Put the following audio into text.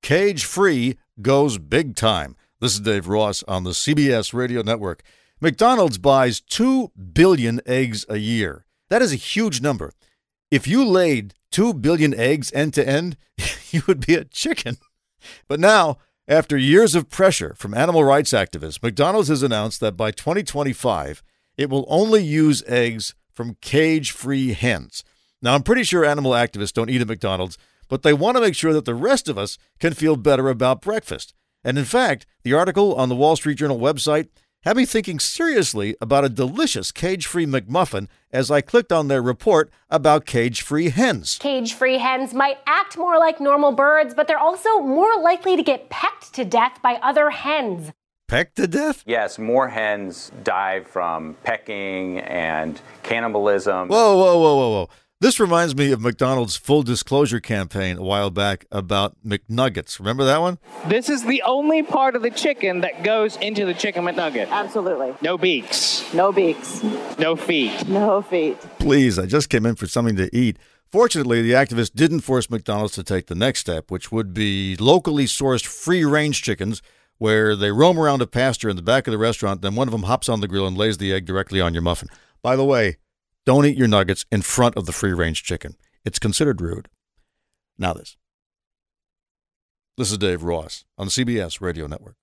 cage-free goes big time. This is Dave Ross on the CBS Radio Network. McDonald's buys 2 billion eggs a year. That is a huge number. If you laid 2 billion eggs end to end, you would be a chicken. But now, after years of pressure from animal rights activists, McDonald's has announced that by 2025, it will only use eggs from cage-free hens. Now, I'm pretty sure animal activists don't eat at McDonald's, but they want to make sure that the rest of us can feel better about breakfast. And in fact, the article on the Wall Street Journal website had me thinking seriously about a delicious cage-free McMuffin as I clicked on their report about cage-free hens. Cage-free hens might act more like normal birds, but they're also more likely to get pecked to death by other hens. Pecked to death? Yes, more hens die from pecking and cannibalism. Whoa. This reminds me of McDonald's full disclosure campaign a while back about McNuggets. Remember that one? This is the only part of the chicken that goes into the Chicken McNugget. Absolutely. No beaks. No beaks. No feet. No feet. Please, I just came in for something to eat. Fortunately, the activists didn't force McDonald's to take the next step, which would be locally sourced free-range chickens where they roam around a pasture in the back of the restaurant, then one of them hops on the grill and lays the egg directly on your muffin. By the way, don't eat your nuggets in front of the free-range chicken. It's considered rude. Now this. This is Dave Ross on the CBS Radio Network.